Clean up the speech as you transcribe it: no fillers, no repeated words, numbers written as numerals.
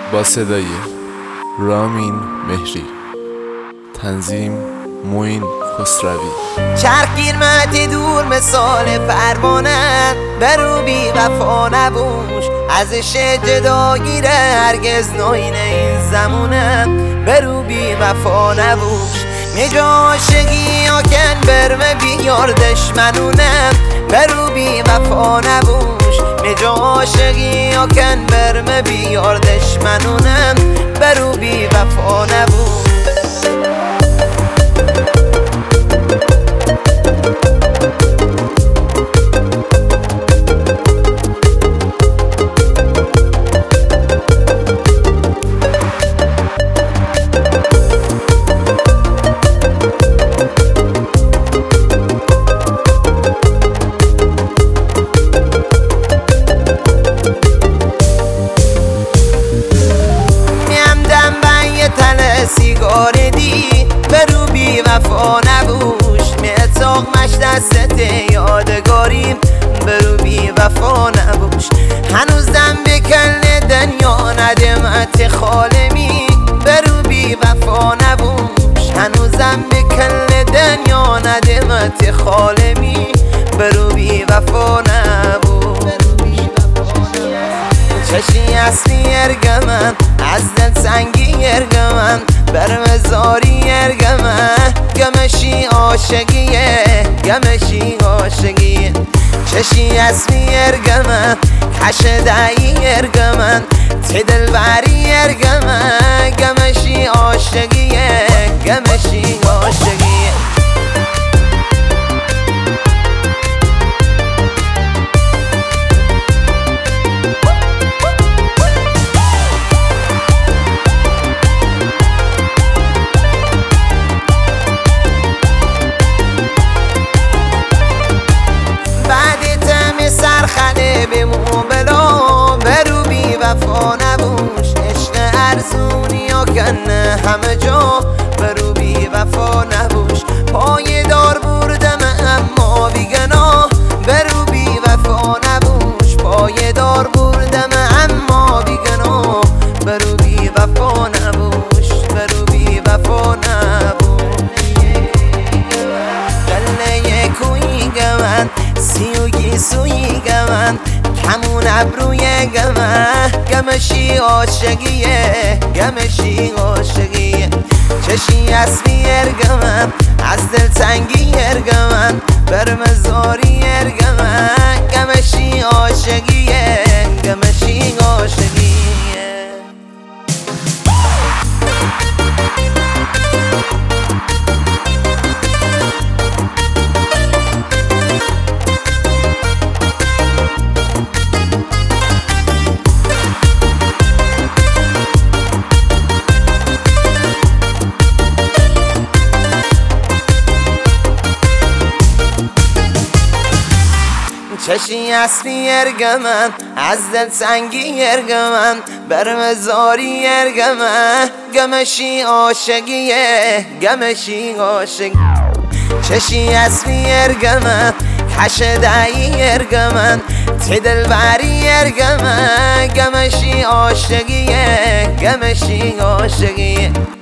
با صدای رامین مهری، تنظیم معین خسروی. چرخگیر مهدی دور مثال پروانه، برو بی وفا نبوش ازش جدا گیره، هرگز ناین این زمونه برو بی وفا نبوش. میجا عاشقی آکن برمه بیار دشمنونه، برو بی وفا نبوش. میجا عاشقی آکن برمه بیار دشمنونه، برو بی وفا نبوش. سیگار دی برو بی وفا نبوش، میتاق مش دستت یادگاریم برو بی وفا نبوش. هنوزم بکل دنیا ندمت خالمی برو بی وفا نبوش. هنوزم بکل دنیا ندمت خالمی برو بی وفا نبوش. چشی اصلی ارگمن از دل سنگی ارگمن، برمزاری ارگمن گمشی عاشقیه گمشی عاشقیه. چشی اصلی ارگمن کش دعی ارگمن تی دلبری ارگمن گمشی عاشقیه گمشی عاشقیه. سرخنه به موبلا برو بی وفا نبوش. عشق ارزونی یا کنه همه جا برو بی وفا نبوش. پای دار بردم اما بیگنا برو بی وفا نبوش. پای دار بردم اما بیگنا برو بی وفا نبوش. برو بی وفا نبوش. دله کوی گمن سیوگی سوی گمن کمون ابروی گمن گمشی عاشقیه گمشی عاشقیه. چشی اصلی ارگمن از دل تنگی ارگمن برمزاری ارگمن گمشی عاشقیه گمشی عاشقیه. چشی اصلی ارگمن از دل سنگی ارگمن برمزاری ارگمن گمشی عاشقیه گمشی عاشق. چشی اصلی ارگمن کش دعی ارگمن تی دلبری ارگمن گمشی عاشقیه گمشی عاشقیه.